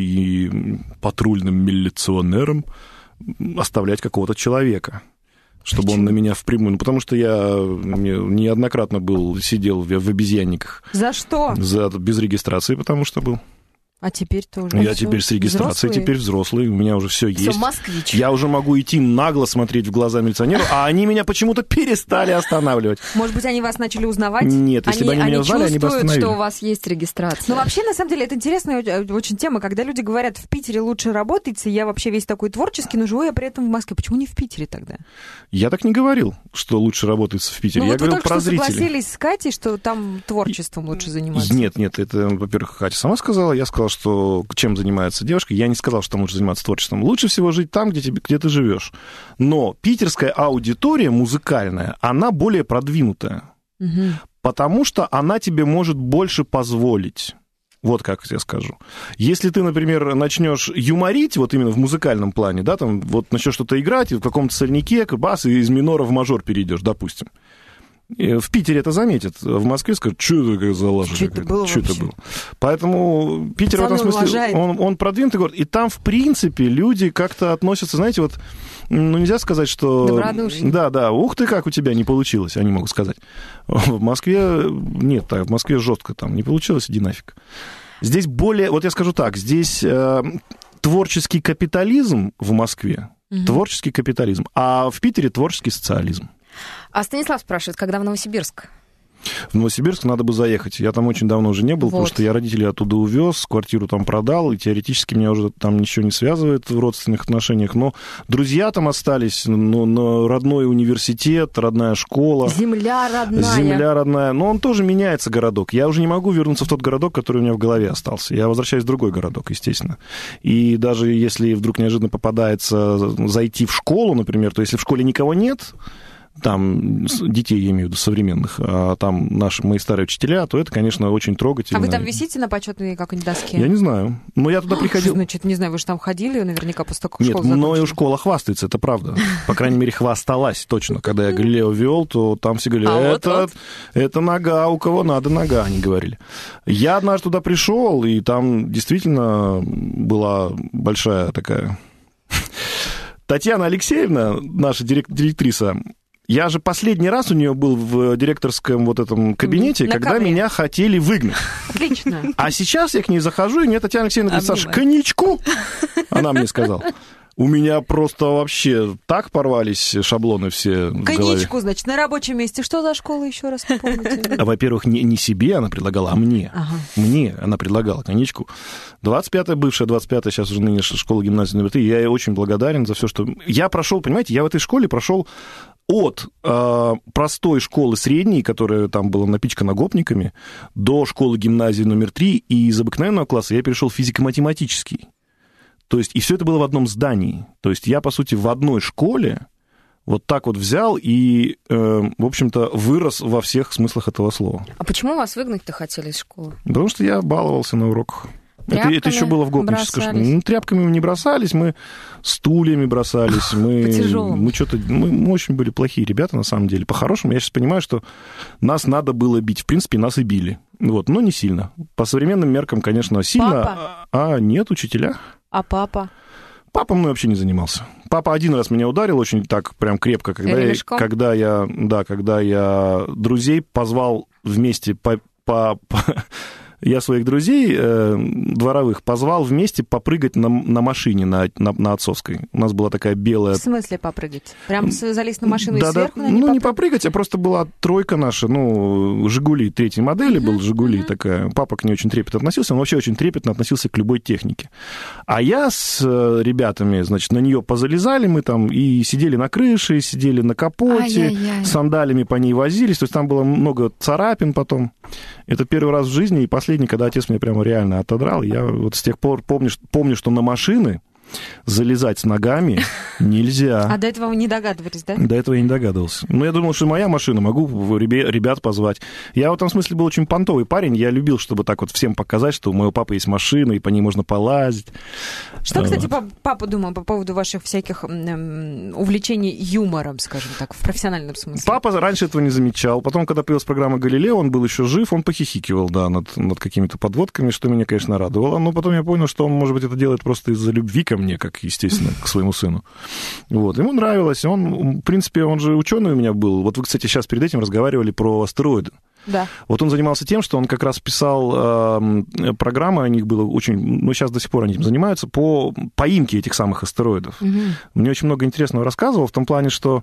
и патрульным милиционером оставлять какого-то человека, чтобы он на меня впрямую... потому что я неоднократно сидел в обезьянниках. За что? Без регистрации, потому что был. А теперь тоже. Я теперь с регистрацией, теперь взрослый, у меня уже все есть. Москвич. Я уже могу идти нагло смотреть в глаза милиционеру, а они меня почему-то перестали останавливать. Может быть, они вас начали узнавать? Нет, если бы они меня узнали, они бы остановили. Что у вас есть регистрация. Но вообще, на самом деле, это интересная очень тема, когда люди говорят, в Питере лучше работается, я вообще весь такой творческий, но живу я при этом в Москве. Почему не в Питере тогда? Я так не говорил, что лучше работается в Питере. Я говорил про зрителей. Вы только что согласились с Катей, что там творчеством лучше заниматься. Нет, это, во-первых, Катя сама сказала, я сказал, что чем занимается девушка. Я не сказал, что там лучше заниматься творчеством. Лучше всего жить там, где ты живешь. Но питерская аудитория музыкальная, она более продвинутая. Угу. Потому что она тебе может больше позволить. Вот как я скажу. Если ты, например, начнешь юморить, именно в музыкальном плане, да, там, начнешь что-то играть, и в каком-то сольнике, бас, и из минора в мажор перейдешь, допустим. В Питере это заметят, в Москве скажут, что это за лажа? Что это было? Поэтому Питер в этом смысле, он продвинутый город. И там, в принципе, люди как-то относятся, знаете, нельзя сказать, что... Добродушно. Да, ух ты, как у тебя не получилось, они могут сказать. В Москве нет, в Москве жестко там не получилось, иди нафиг. Здесь более, я скажу так, здесь творческий капитализм в Москве, творческий капитализм, а в Питере творческий социализм. А Станислав спрашивает, когда в Новосибирск? В Новосибирск надо бы заехать. Я там очень давно уже не был, потому что я родителей оттуда увез, квартиру там продал, и теоретически меня уже там ничего не связывает в родственных отношениях. Но друзья там остались, родной университет, родная школа. Земля родная. Но он тоже меняется, городок. Я уже не могу вернуться в тот городок, который у меня в голове остался. Я возвращаюсь в другой городок, естественно. И даже если вдруг неожиданно попадается зайти в школу, например, то если в школе никого нет... там детей, я имею в виду, современных, а там мои старые учителя, то это, конечно, очень трогательно. А вы там висите на почетной какой-нибудь доске? Я не знаю. Но я туда приходил... Значит, не знаю, вы же там ходили наверняка после того, как школу закончили. Нет, но и школа хвастается, это правда. По крайней мере, хвасталась точно. Когда я Галилео вел, то там все говорили, это нога, у кого надо нога, они говорили. Я однажды туда пришел, и там действительно была большая такая... Татьяна Алексеевна, наша директриса, я же последний раз у нее был в директорском этом кабинете, когда меня хотели выгнать. Отлично. А сейчас я к ней захожу, и мне Татьяна Алексеевна говорит, Саша, коньячку? Она мне сказала. У меня просто вообще так порвались шаблоны все в голове. Коньячку, значит, на рабочем месте. Что за школа, еще раз напомните? Во-первых, не себе она предлагала, а мне. Ага. Мне она предлагала коньячку. 25-я, бывшая 25-я, сейчас уже нынешняя школа гимназии номер 3. Я ей очень благодарен за все, что... Я прошел, понимаете, я в этой школе прошел от простой школы средней, которая там была напичкана гопниками, до школы гимназии номер 3, и из обыкновенного класса я перешел в физико-математический. То есть, и все это было в одном здании. То есть я, по сути, в одной школе вот так вот взял и, в общем-то, вырос во всех смыслах этого слова. А почему вас выгнать-то хотели из школы? Потому что я баловался на уроках. Это еще было в гопнической школе. Ну, тряпками мы не бросались, мы стульями бросались. Мы очень были плохие ребята, на самом деле. По-хорошему, я сейчас понимаю, что нас надо было бить. В принципе, нас и били. Вот, но не сильно. По современным меркам, конечно, сильно. Папа? А нет, учителя. А папа? Папа мной вообще не занимался. Папа один раз меня ударил очень так прям крепко, когда я друзей позвал вместе я своих друзей дворовых позвал вместе попрыгать на машине на отцовской. У нас была такая белая... В смысле попрыгать? Прям залезть на машину и сверху на ней не попрыгать, а просто была тройка наша, «Жигули» третьей модели, был «Жигули» такая. Папа к ней очень трепетно относился, он вообще очень трепетно относился к любой технике. А я с ребятами, значит, на нее позалезали мы там и сидели на крыше, сидели на капоте, сандалями по ней возились, то есть там было много царапин потом. Это первый раз в жизни и последний, когда отец меня прямо реально отодрал. Я вот с тех пор помню, что на машины залезать с ногами нельзя. А до этого вы не догадывались, да? До этого я не догадывался. Но я думал, что моя машина, могу ребят позвать. Я в этом смысле был очень понтовый парень. Я любил, чтобы так вот всем показать, что у моего папы есть машина, и по ней можно полазить. Что, кстати, папа думал по поводу ваших всяких увлечений юмором, скажем так, в профессиональном смысле? Папа раньше этого не замечал. Потом, когда появилась программа «Галилео», он был еще жив, он похихикивал, да, над какими-то подводками, что меня, конечно, радовало. Но потом я понял, что он, может быть, это делает просто из-за любви ко мне, как, естественно, к своему сыну. Вот. Ему нравилось. Он, в принципе, он же ученый у меня был. Вот вы, кстати, сейчас перед этим разговаривали про астероиды. Да. Вот он занимался тем, что он как раз писал программы, у них было очень... Ну, сейчас до сих пор они этим занимаются, по поимке этих самых астероидов. Угу. Мне очень много интересного рассказывал в том плане, что...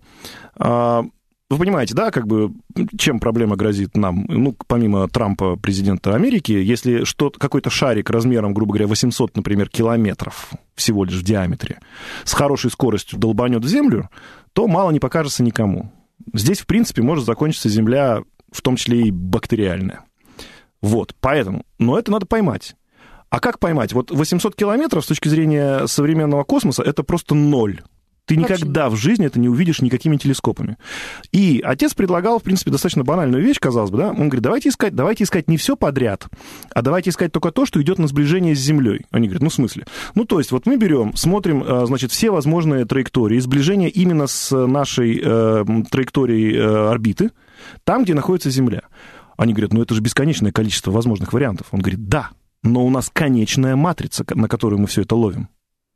Вы понимаете, да, как бы, чем проблема грозит нам? Ну, помимо Трампа, президента Америки, если какой-то шарик размером, грубо говоря, 800, например, километров всего лишь в диаметре, с хорошей скоростью долбанет в Землю, то мало не покажется никому. Здесь, в принципе, может закончиться Земля, в том числе и бактериальная. Вот, поэтому, но это надо поймать. А как поймать? Вот 800 километров с точки зрения современного космоса это просто ноль. Ты никогда в жизни это не увидишь никакими телескопами. И отец предлагал, в принципе, достаточно банальную вещь, казалось бы, да? Он говорит, давайте искать не все подряд, а давайте искать только то, что идет на сближение с Землей. Они говорят, ну, в смысле? Ну, то есть, вот мы берем, смотрим, значит, все возможные траектории, сближение именно с нашей траекторией орбиты, там, где находится Земля. Они говорят, ну, это же бесконечное количество возможных вариантов. Он говорит, да, но у нас конечная матрица, на которую мы все это ловим.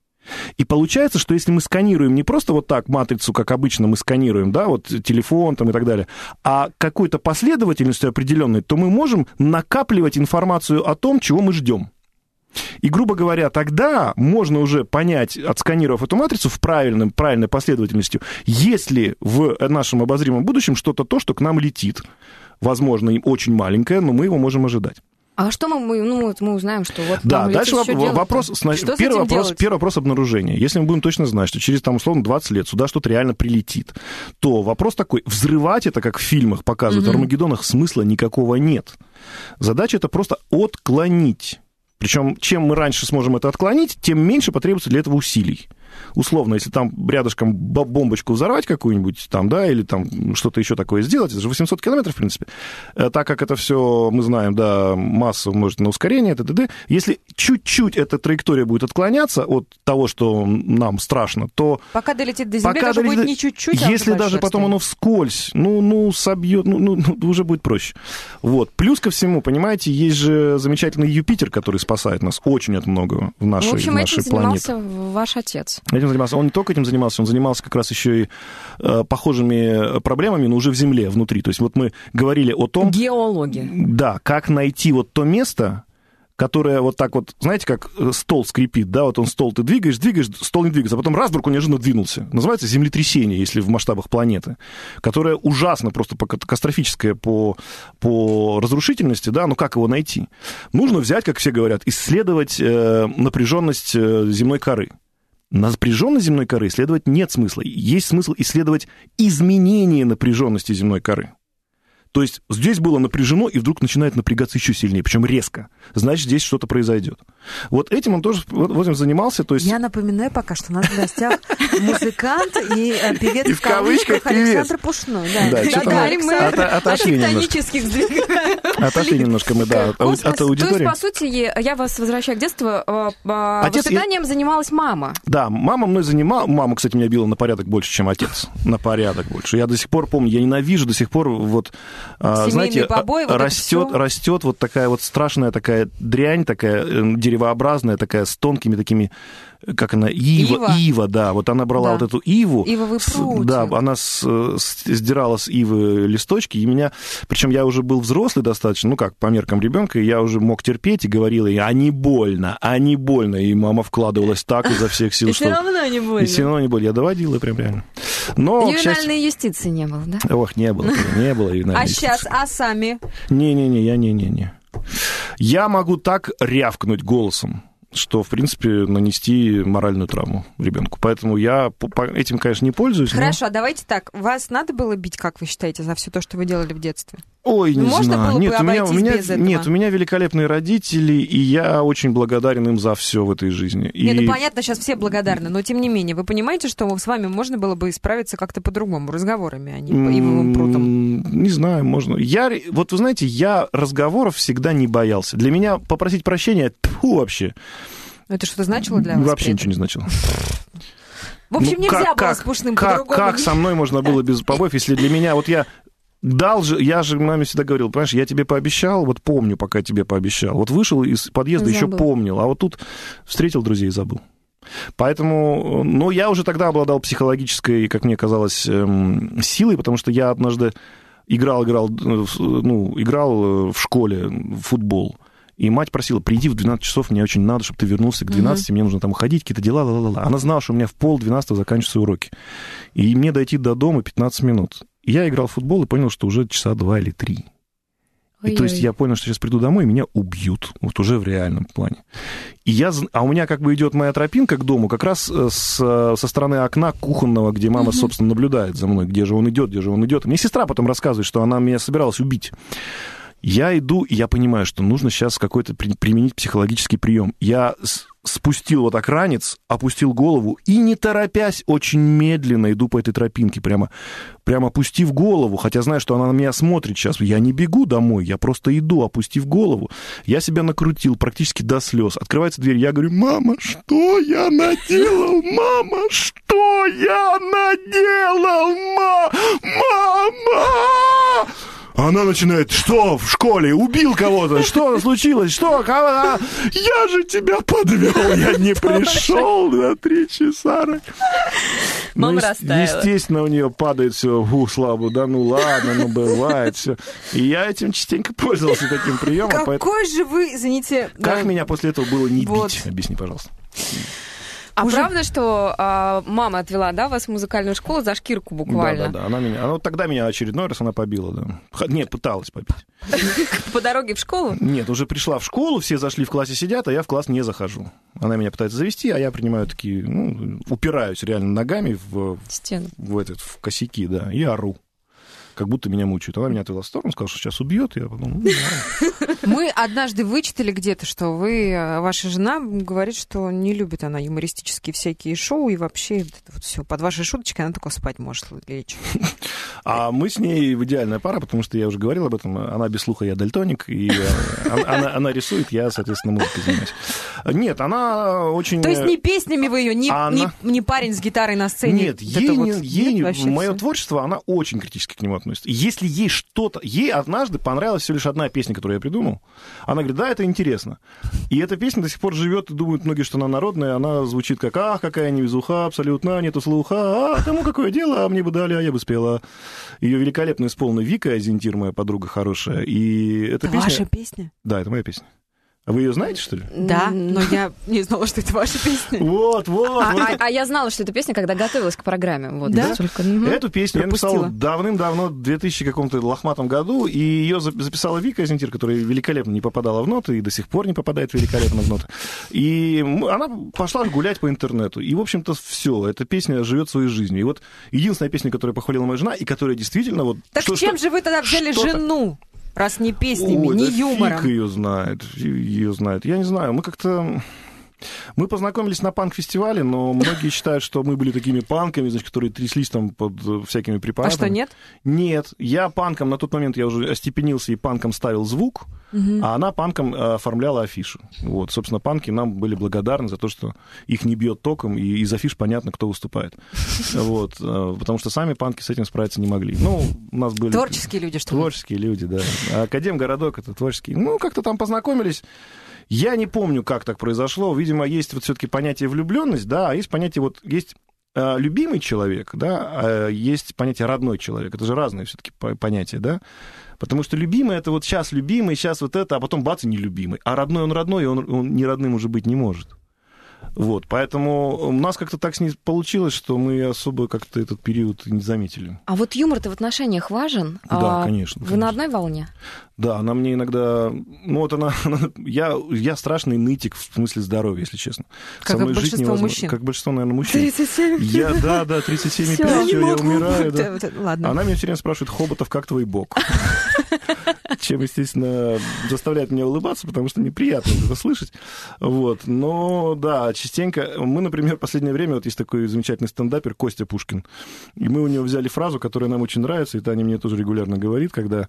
И получается, что если мы сканируем не просто вот так матрицу, как обычно мы сканируем, да, вот телефон там и так далее, а какой-то последовательностью определенной, то мы можем накапливать информацию о том, чего мы ждем. И, грубо говоря, тогда можно уже понять, отсканировав эту матрицу в правильной последовательностью, есть ли в нашем обозримом будущем что-то то, что к нам летит. Возможно, очень маленькое, но мы его можем ожидать. А что мы узнаем, что вот да, там дальше вопрос, первый вопрос обнаружения. Если мы будем точно знать, что через, там, условно, 20 лет сюда что-то реально прилетит, то вопрос такой, взрывать это, как в фильмах показывают, в Армагеддонах смысла никакого нет. Задача это просто отклонить. Причем, чем мы раньше сможем это отклонить, тем меньше потребуется для этого усилий. Условно, если там рядышком бомбочку взорвать какую-нибудь, там, да, или там что-то еще такое сделать, это же 800 километров, в принципе, так как это все, мы знаем, да, масса умножить на ускорение, т.д. Если чуть-чуть эта траектория будет отклоняться от того, что нам страшно, то... Пока долетит до Земли, даже будет не чуть-чуть, а если даже потом оно вскользь, собьет, уже будет проще. Вот. Плюс ко всему, понимаете, есть же замечательный Юпитер, который спасает нас очень от многого в нашей планете. В общем, этим занимался ваш отец. Этим занимался. Он не только этим занимался, он занимался как раз еще и похожими проблемами, но уже в Земле, внутри. То есть вот мы говорили о том... Геология. Да, как найти вот то место, которое вот так вот, знаете, как стол скрипит, да, вот он стол ты двигаешь, стол не двигается, а потом раз вдруг он неожиданно двинулся. Называется землетрясение, если в масштабах планеты, которое ужасно, просто катастрофическое по разрушительности, да, но как его найти? Нужно взять, как все говорят, исследовать напряженность земной коры. Напряженность земной коры исследовать нет смысла. Есть смысл исследовать изменение напряженности земной коры. То есть здесь было напряжено, и вдруг начинает напрягаться еще сильнее, причем резко. Значит, здесь что-то произойдет. Вот этим он тоже вот этим занимался. То есть... Я напоминаю пока, что у нас в гостях музыкант и певец и в кавычках Александр Пушной. Отошли немножко мы, да, от аудитории. То есть, по сути, я вас возвращаю к детству. Воспитанием занималась мама. Да, мама мной занималась. Мама, кстати, меня била на порядок больше, чем отец. На порядок больше. Я до сих пор помню, я ненавижу до сих пор вот... Знаете, побои, вот растет вот такая вот страшная такая дрянь, такая деревообразная, такая с тонкими такими, как она, ива, да, вот она брала вот эту иву. Ивовый прутик. Да, она сдирала с ивы листочки, и меня, причем я уже был взрослый достаточно, ну как, по меркам ребенка, и я уже мог терпеть, и говорила ей, а не больно, и мама вкладывалась так изо всех сил, что... И все равно не больно. И все равно не больно, я доводил ее прям реально. Но, ювенальной юстиции не было, да? Ох, не было ювенальной юстиции. А сейчас, сами? Не. Я могу так рявкнуть голосом, что, в принципе, нанести моральную травму ребенку. Поэтому я этим, конечно, не пользуюсь. Хорошо, а давайте так. Вас надо было бить, как вы считаете, за все то, что вы делали в детстве? Ой, не Можно знаю. было бы обойтись без этого? Нет, у меня великолепные родители, и я очень благодарен им за все в этой жизни. Нет, понятно, сейчас все благодарны, но тем не менее, вы понимаете, что с вами можно было бы исправиться как-то по-другому, разговорами, а не ивовым прутом? Не знаю, можно. Вот вы знаете, я разговоров всегда не боялся. Для меня попросить прощения, вообще. Это что-то значило для вас? Вообще ничего не значило. В общем, нельзя было с Пушным по-другому. Как со мной можно было без побоев, если для меня... Вот я же маме всегда говорил, понимаешь, я тебе пообещал, вот помню, пока тебе пообещал. Вот вышел из подъезда, еще помнил, а вот тут встретил друзей и забыл. Поэтому, я уже тогда обладал психологической, как мне казалось, силой, потому что я однажды играл в школе в футбол. И мать просила, приди в 12 часов, мне очень надо, чтобы ты вернулся к 12, мне нужно там уходить, какие-то дела, ла-ла-ла. Она знала, что у меня в 11:30 заканчиваются уроки. И мне дойти до дома 15 минут. И я играл в футбол и понял, что уже часа 2 или 3. И то есть я понял, что сейчас приду домой, и меня убьют. Вот уже в реальном плане. А у меня как бы идет моя тропинка к дому как раз со стороны окна кухонного, где мама, собственно, наблюдает за мной, где же он идет. И мне сестра потом рассказывает, что она меня собиралась убить. Я иду, и я понимаю, что нужно сейчас какой-то применить психологический прием. Я спустил вот так ранец, опустил голову и, не торопясь, очень медленно иду по этой тропинке, прямо опустив голову, хотя знаю, что она на меня смотрит сейчас. Я не бегу домой, я просто иду, опустив голову. Я себя накрутил практически до слез. Открывается дверь, я говорю, мама, что я наделал? Мама, что я наделал? Мама! Она начинает, что в школе, убил кого-то, что случилось, что, кого? Я же тебя подвел, я не пришел на 3 часа. Мама растаяла. Естественно, у нее падает все, слабо, да ну ладно, бывает все. И я этим частенько пользовался таким приемом. Какой же вы, извините... Как меня после этого было не бить? Объясни, пожалуйста. А правда, что мама отвела, да, вас в музыкальную школу за шкирку буквально? Да. Она тогда меня очередной раз побила, да. Нет, пыталась побить. По дороге в школу? Нет, уже пришла в школу, все зашли в классе сидят, а я в класс не захожу. Она меня пытается завести, а я принимаю такие, упираюсь реально ногами в стену, в косяки, да, и ору. Как будто меня мучают. Она меня отвела в сторону, сказала, что сейчас убьет. Я подумал, Мы однажды вычитали где-то, что ваша жена говорит, что не любит она юмористические всякие шоу, и вообще вот все, под вашей шуточкой она только спать может лечь. А мы с ней идеальная пара, потому что я уже говорил об этом. Она без слуха, я дальтоник, и она рисует, я, соответственно, музыкой занимаюсь. Нет, она очень... То есть не песнями вы ее, не парень с гитарой на сцене? Нет, мое творчество, она очень критически к нему относится. Если ей что-то... Ей однажды понравилась всего лишь одна песня, которую я придумал. Она говорит, да, это интересно. И эта песня до сих пор живет, и думают многие, что она народная. Она звучит как, какая невезуха, абсолютно, нету слуха. Кому какое дело, а мне бы дали, а я бы спела. Ее великолепно исполнила Вика Азентир, моя подруга хорошая. И эта песня... Ваша песня? Да, это моя песня. А вы ее знаете, что ли? Да, но я не знала, что это ваша песня. Вот. А я знала, что это песня, когда готовилась к программе. Вот, Да? Эту песню я написал Пропустила. давным-давно, в 2000 каком-то лохматом году, и ее записала Вика Зентир, которая великолепно не попадала в ноты, и до сих пор не попадает великолепно в ноты. И она пошла гулять по интернету. И, в общем-то, все. Эта песня живет своей жизнью. И вот единственная песня, которую похвалила моя жена, и которая действительно... вот. Так чем же вы тогда взяли что-то- жену? Раз не песнями, Ой, не да юмором. фиг ее знает. Я не знаю, мы как-то... Мы познакомились на панк-фестивале, но многие считают, что мы были такими панками, значит, которые тряслись там под всякими препаратами. А что, нет? Нет. Я панком, на тот момент я уже остепенился и панком ставил звук, а она панком оформляла афишу. Вот, собственно, панки нам были благодарны за то, что их не бьет током, и из афиш понятно, кто выступает. Вот, потому что сами панки с этим справиться не могли. Ну, у нас были... Творческие люди, что ли? Творческие люди, да. А Академгородок — это творческий. Ну, как-то там познакомились. Я не помню, как так произошло. Видимо, есть вот все-таки понятие влюбленность, да, а есть понятие вот есть любимый человек, да, а есть понятие родной человек. Это же разные все-таки понятия, да. Потому что любимый — это вот сейчас любимый, сейчас вот это, а потом бац, и нелюбимый. А родной он родной, и он не родным уже быть не может. Вот, поэтому у нас как-то так с ней получилось, что мы особо как-то этот период не заметили. А вот юмор-то в отношениях важен? Да, конечно. Вы на одной волне? Да, она мне иногда... Ну, вот я страшный нытик в смысле здоровья, если честно. Как Со мной жить большинство невозможно. мужчин. Как большинство, наверное, мужчин. 37. Да, 37,5, Всё. все, я умираю. Да. Ладно. Она меня все время спрашивает: Хоботов, как твой бок? Чем, естественно, заставляет меня улыбаться, потому что неприятно это слышать. Вот. Но, да, частенько... Мы, например, в последнее время... Вот есть такой замечательный стендапер Костя Пушкин. И мы у него взяли фразу, которая нам очень нравится, и Таня мне тоже регулярно говорит, когда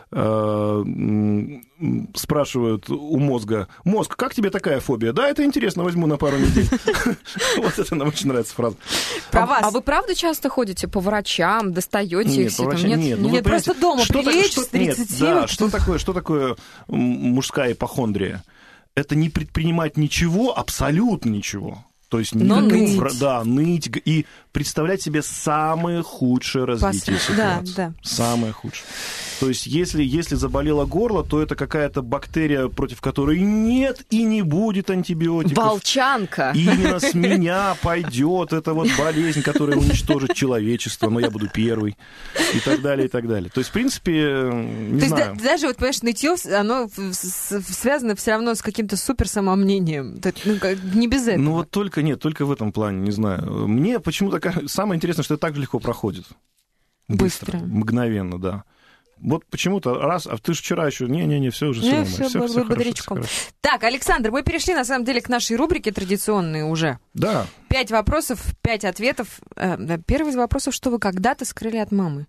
спрашивают у мозга: «Мозг, как тебе такая фобия?» «Да, это интересно, возьму на пару недель». Вот это нам очень нравится фраза. А вы правда часто ходите по врачам, достаете их? Нет, по врачам нет. Нет, просто дома прилечь с 37. Что такое мужская ипохондрия? Это не предпринимать ничего, абсолютно ничего. То есть Но ныть. Да, ныть и представлять себе самое худшее развитие ситуации. Да. Самое худшее. То есть если заболело горло, то это какая-то бактерия, против которой нет и не будет антибиотиков. Волчанка. И именно с меня пойдет эта вот болезнь, которая уничтожит человечество, но я буду первый, и так далее, и так далее. То есть, в принципе, не знаю. Есть даже, вот, понимаешь, нытье, оно связано все равно с каким-то суперсамомнением. Не без этого. Ну вот только в этом плане, не знаю. Мне почему-то самое интересное, что это так же легко проходит. Быстро. Мгновенно, да. Вот почему-то раз, а ты же вчера еще, не, все уже, все нормально. Все было бодрячком. Так, Александр, мы перешли, на самом деле, к нашей рубрике традиционной уже. Да. 5 вопросов, 5 ответов. Первый из вопросов: что вы когда-то скрыли от мамы?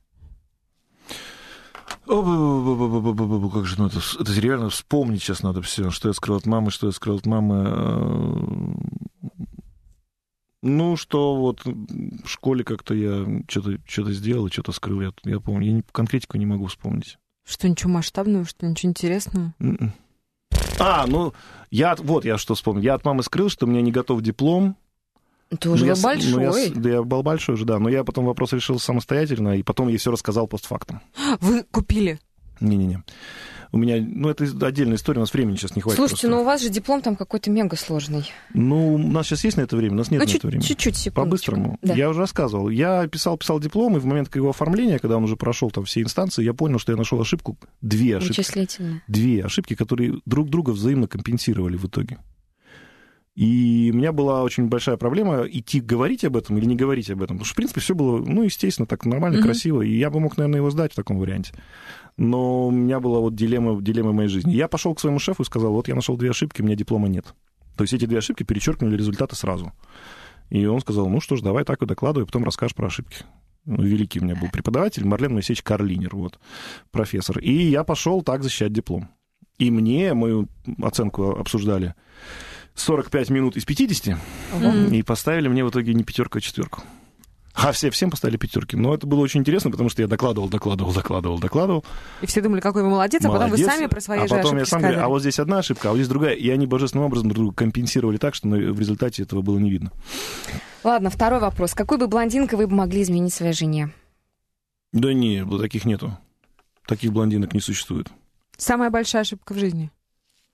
Как же, это реально вспомнить сейчас надо все, что я скрыл от мамы, Ну, что вот в школе как-то я что-то сделал, что-то скрыл, я помню. Я конкретику не могу вспомнить. Что, ничего масштабного, что ничего интересного? Я что вспомнил. Я от мамы скрыл, что у меня не готов диплом. Ты уже большой. Я был большой уже, да. Но я потом вопрос решил самостоятельно, и потом ей все рассказал постфактум. Вы купили? Не-не-не. У меня, это отдельная история, у нас времени сейчас не хватит. Слушайте, просто. у вас же диплом там какой-то мега сложный. У нас сейчас есть на это время? У нас нет на это времени. Чуть-чуть, секундочку. По-быстрому. Да. Я уже рассказывал. Я писал диплом, и в момент его оформления, когда он уже прошел там все инстанции, я понял, что я нашел ошибку. 2 ошибки. Вычислительные. 2 ошибки, которые друг друга взаимно компенсировали в итоге. И у меня была очень большая проблема идти говорить об этом или не говорить об этом. Потому что, в принципе, все было, естественно, так нормально, красиво. И я бы мог, наверное, его сдать в таком варианте. Но у меня была вот дилемма моей жизни. Я пошел к своему шефу и сказал: вот я нашел 2 ошибки, у меня диплома нет. То есть эти 2 ошибки перечеркнули результаты сразу. И он сказал: ну что ж, давай так и докладывай, потом расскажешь про ошибки. Великий у меня был преподаватель Марлен Моисеевич Карлинер, профессор. И я пошел так защищать диплом. И мне мою оценку обсуждали 45 минут из 50, и поставили мне в итоге не 5, а 4. А всем поставили 5. Но это было очень интересно, потому что я докладывал. И все думали, какой вы молодец, а потом вы сами про свои же ошибки потом я сам сказали. говорю: а вот здесь одна ошибка, а вот здесь другая. И они божественным образом друг друга компенсировали так, что в результате этого было не видно. Ладно, второй вопрос. Какой бы блондинкой вы бы могли изменить своей жене? Да нет, таких нету. Таких блондинок не существует. Самая большая ошибка в жизни?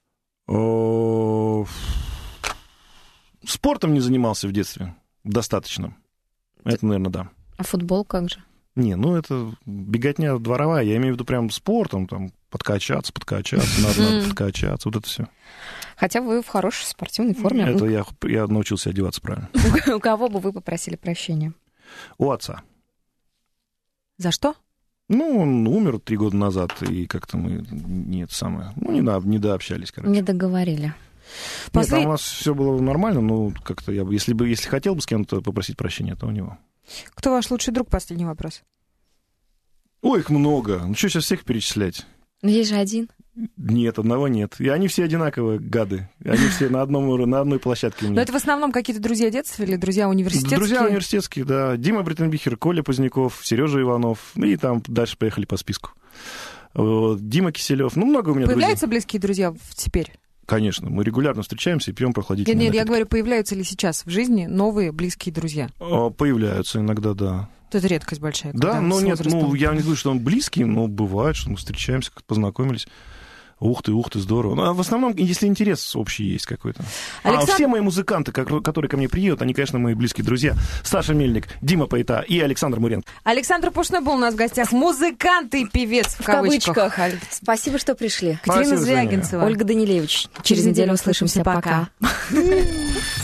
Спортом не занимался в детстве достаточно. Это, наверное, да. А футбол как же? Не, ну это беготня дворовая. Я имею в виду прям спортом, там, подкачаться, надо подкачаться, вот это все. Хотя вы в хорошей спортивной форме. Это я научился одеваться правильно. У кого бы вы попросили прощения? У отца. За что? Ну, он умер 3 года назад, и как-то мы не дообщались, короче. Не договорили. Нет, там у нас все было нормально, но как-то если хотел бы с кем-то попросить прощения, то у него. Кто ваш лучший друг? Последний вопрос. Ой, их много. Ну, что сейчас всех перечислять? Но есть же один. Нет, одного нет. И они все одинаковые гады. Они все на одной площадке у меня. Но это в основном какие-то друзья детства или друзья университетские? Друзья университетские, да. Дима Бриттенбихер, Коля Поздняков, Сережа Иванов. И там дальше поехали по списку. Дима Киселев. Ну, много у меня Появляются друзей. близкие друзья теперь? Конечно. Мы регулярно встречаемся и пьем прохладительные Нет, напитки. я говорю, появляются ли сейчас в жизни новые близкие друзья? Появляются иногда, да. Это редкость большая. Да, но нет, я не говорю, что он близкий, но бывает, что мы встречаемся, как познакомились. Ух ты, здорово. Ну, а в основном, если интерес общий есть какой-то. А все мои музыканты, которые ко мне приедут, они, конечно, мои близкие друзья. Саша Мельник, Дима Поэта и Александр Муренко. Александр Пушной был у нас в гостях. Музыкант и певец, в кавычках. Спасибо, что пришли. Катерина Звягинцева. Ольга Данилевич. Через неделю услышимся. Пока.